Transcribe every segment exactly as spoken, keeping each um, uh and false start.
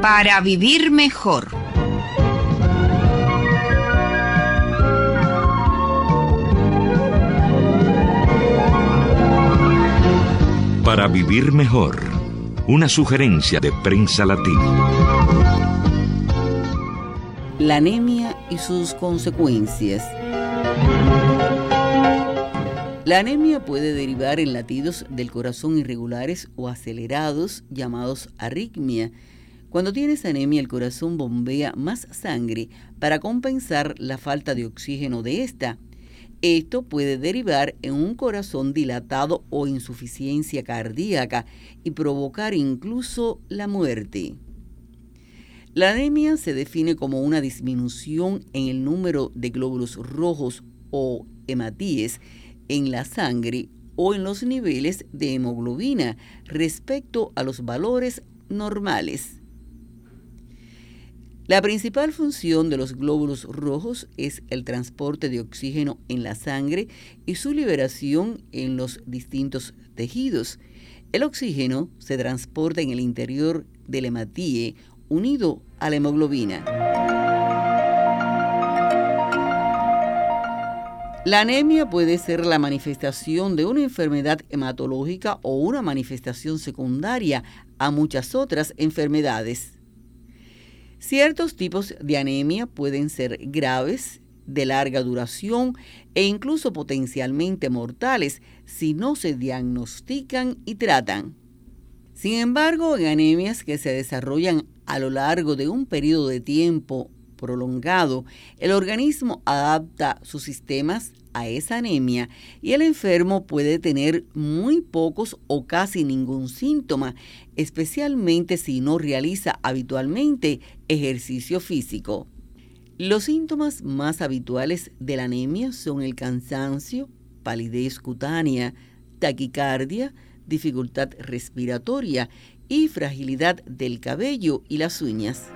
Para vivir mejor. Para vivir mejor. Una sugerencia de Prensa Latina. La anemia y sus consecuencias. La anemia puede derivar en latidos del corazón irregulares o acelerados, llamados arritmia. Cuando tienes anemia, el corazón bombea más sangre para compensar la falta de oxígeno de esta. Esto puede derivar en un corazón dilatado o insuficiencia cardíaca y provocar incluso la muerte. La anemia se define como una disminución en el número de glóbulos rojos o hematíes en la sangre o en los niveles de hemoglobina respecto a los valores normales. La principal función de los glóbulos rojos es el transporte de oxígeno en la sangre y su liberación en los distintos tejidos. El oxígeno se transporta en el interior del hematíe unido a la hemoglobina. La anemia puede ser la manifestación de una enfermedad hematológica o una manifestación secundaria a muchas otras enfermedades. Ciertos tipos de anemia pueden ser graves, de larga duración e incluso potencialmente mortales si no se diagnostican y tratan. Sin embargo, en anemias que se desarrollan a lo largo de un periodo de tiempo prolongado, el organismo adapta sus sistemas a esa anemia y el enfermo puede tener muy pocos o casi ningún síntoma, especialmente si no realiza habitualmente ejercicio físico. Los síntomas más habituales de la anemia son el cansancio, palidez cutánea, taquicardia, dificultad respiratoria y fragilidad del cabello y las uñas.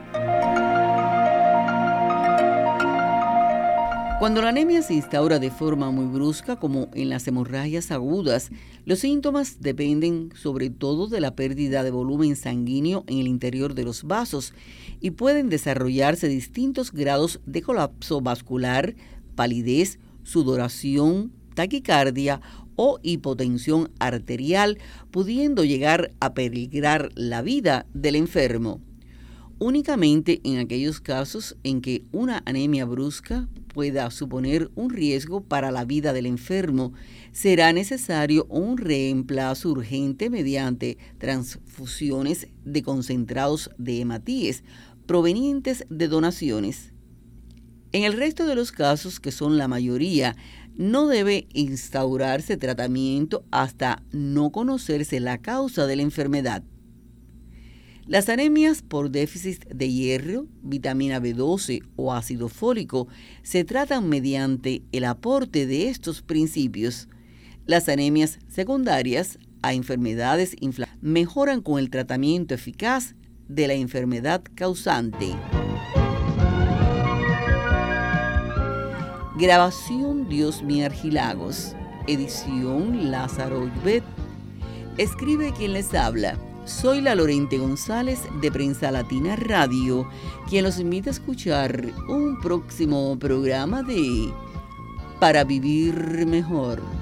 Cuando la anemia se instaura de forma muy brusca, como en las hemorragias agudas, los síntomas dependen sobre todo de la pérdida de volumen sanguíneo en el interior de los vasos y pueden desarrollarse distintos grados de colapso vascular, palidez, sudoración, taquicardia o hipotensión arterial, pudiendo llegar a peligrar la vida del enfermo. Únicamente en aquellos casos en que una anemia brusca pueda suponer un riesgo para la vida del enfermo, será necesario un reemplazo urgente mediante transfusiones de concentrados de hematíes provenientes de donaciones. En el resto de los casos, que son la mayoría, no debe instaurarse tratamiento hasta no conocerse la causa de la enfermedad. Las anemias por déficit de hierro, vitamina B doce o ácido fólico se tratan mediante el aporte de estos principios. Las anemias secundarias a enfermedades inflamatorias mejoran con el tratamiento eficaz de la enfermedad causante. Grabación Diosmi Archilagos, edición Lázaro Ubet. Escribe quien les habla. Soy la Lorente González de Prensa Latina Radio, quien los invita a escuchar un próximo programa de Para Vivir Mejor.